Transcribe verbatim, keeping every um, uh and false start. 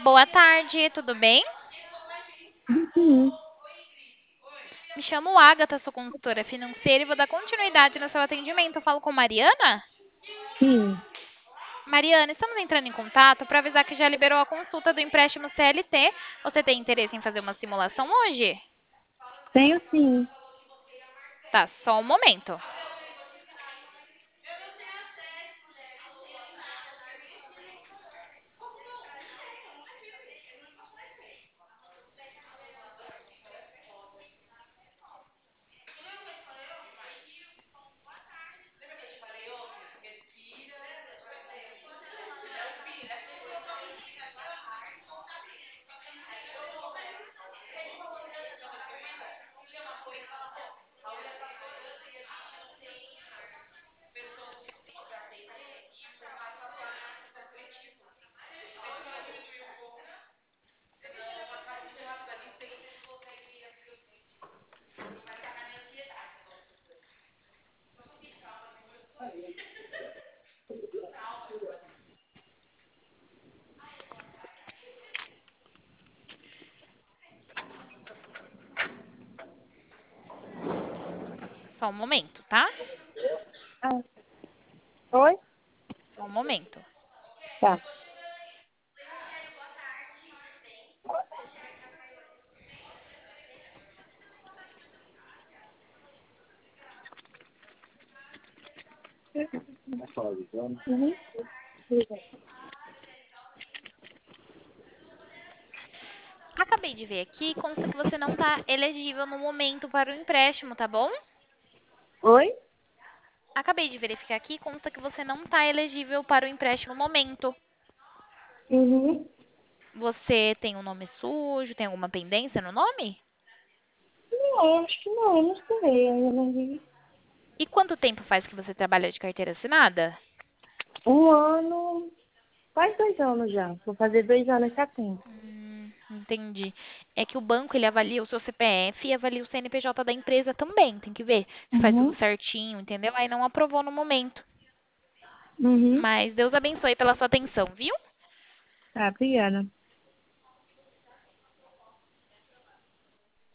Boa tarde, tudo bem? Sim, Me chamo Agatha, sou consultora financeira e vou dar continuidade no seu atendimento. Eu falo com Mariana? sim, Mariana, estamos entrando em contato para avisar que já liberou a consulta do empréstimo C L T. Você tem interesse em fazer uma simulação hoje? tenho sim. Tá, só um momento. Só um momento, tá? Ah, oi? Só um momento. Tá. Uhum. Acabei de ver aqui, consta que você não está elegível no momento para o empréstimo, tá bom? Oi? Acabei de verificar aqui, consta que você não está elegível para o empréstimo no momento. Uhum. Você tem um nome sujo, tem alguma pendência no nome? Não, acho que não, eu não sei. Eu não vi. E quanto tempo faz que você trabalha de carteira assinada? Um ano, faz dois anos já. Vou fazer dois anos em setembro. Hum, entendi. É que o banco ele avalia o seu C P F e avalia o C N P J da empresa também. Tem que ver se faz tudo Uhum. certinho, entendeu? Aí não aprovou no momento. Uhum. Mas Deus abençoe pela sua atenção, viu? Tá, obrigada.